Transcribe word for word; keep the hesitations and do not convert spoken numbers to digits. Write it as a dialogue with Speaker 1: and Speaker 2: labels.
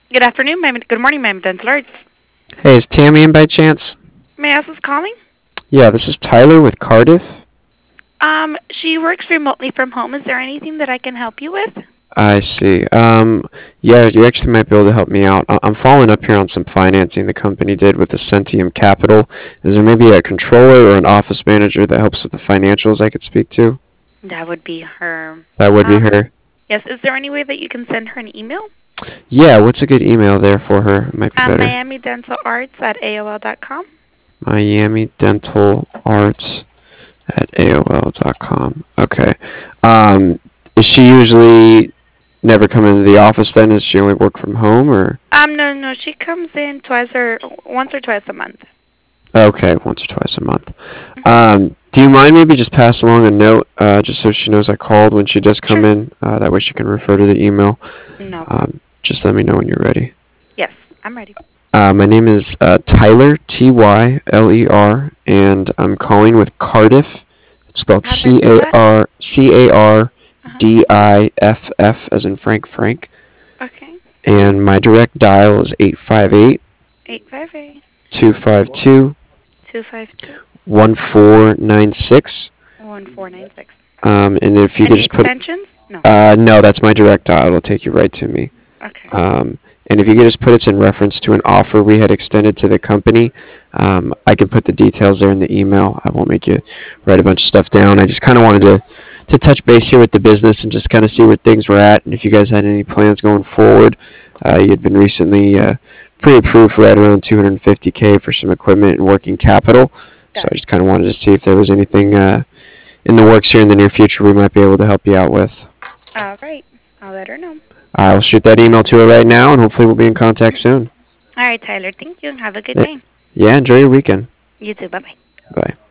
Speaker 1: Good afternoon, ma'am. Good morning, ma'am. Dental Arts.
Speaker 2: Hey, is Tammy in by chance?
Speaker 1: May I ask who's calling?
Speaker 2: Yeah, this is Tyler with Cardiff.
Speaker 1: Um, she works remotely from home. Is there anything that I can help you with?
Speaker 2: I see. Um, yeah, you actually might be able to help me out. I- I'm following up here on some financing the company did with the Centium Capital. Is there maybe a controller or an office manager that helps with the financials I could speak to?
Speaker 1: That would be her.
Speaker 2: That would be
Speaker 1: Um,
Speaker 2: her.
Speaker 1: yes. Is there any way that you can send her an email?
Speaker 2: Yeah, what's a good email there for her? Might be
Speaker 1: Um,
Speaker 2: better.
Speaker 1: Miami Dental Arts at A O L dot com.
Speaker 2: Miami Dental Arts at A O L dot com. Okay. Um, is she usually never come into the office then? Does she only work from home or?
Speaker 1: Um, no, no. She comes in twice or once or twice a month.
Speaker 2: Okay, once or twice a month.
Speaker 1: Hmm.
Speaker 2: Um, do you mind maybe just pass along a note, uh, just so she knows I called when she does come
Speaker 1: Sure.
Speaker 2: in? Uh, that way she can refer to the email.
Speaker 1: No problem.
Speaker 2: Um, just let me know when you're ready.
Speaker 1: Yes, I'm ready.
Speaker 2: Uh, my name is uh, Tyler, T Y L E R, and I'm calling with Cardiff. It's spelled
Speaker 1: How do I
Speaker 2: C
Speaker 1: spell
Speaker 2: A
Speaker 1: that?
Speaker 2: R C A R
Speaker 1: Uh-huh.
Speaker 2: D I F F as in Frank Frank.
Speaker 1: Okay.
Speaker 2: And my direct dial is eight five eight,
Speaker 1: Eight five eight
Speaker 2: two five two,
Speaker 1: two five two
Speaker 2: one four nine six.
Speaker 1: one four nine six.
Speaker 2: Um, and if you could
Speaker 1: Any
Speaker 2: just put,
Speaker 1: extensions? No.
Speaker 2: uh, no, that's my direct dial. It'll take you right to me.
Speaker 1: Okay.
Speaker 2: Um, and if you could just put it's in reference to an offer we had extended to the company, um, I can put the details there in the email. I won't make you write a bunch of stuff down. I just kind of wanted to, to touch base here with the business and just kind of see where things were at and if you guys had any plans going forward. Uh, you had been recently uh, pre-approved for right around two hundred fifty k for some equipment and working capital. So
Speaker 1: Got
Speaker 2: I
Speaker 1: it.
Speaker 2: just kind of wanted to see if there was anything uh, in the works here in the near future we might be able to help you out with.
Speaker 1: All right. I'll let her know.
Speaker 2: I'll shoot that email to her right now, and hopefully we'll be in contact soon.
Speaker 1: All right, Tyler. Thank you. Have a good
Speaker 2: Yeah,
Speaker 1: day.
Speaker 2: yeah, enjoy your weekend.
Speaker 1: You too. Bye bye.
Speaker 2: Bye.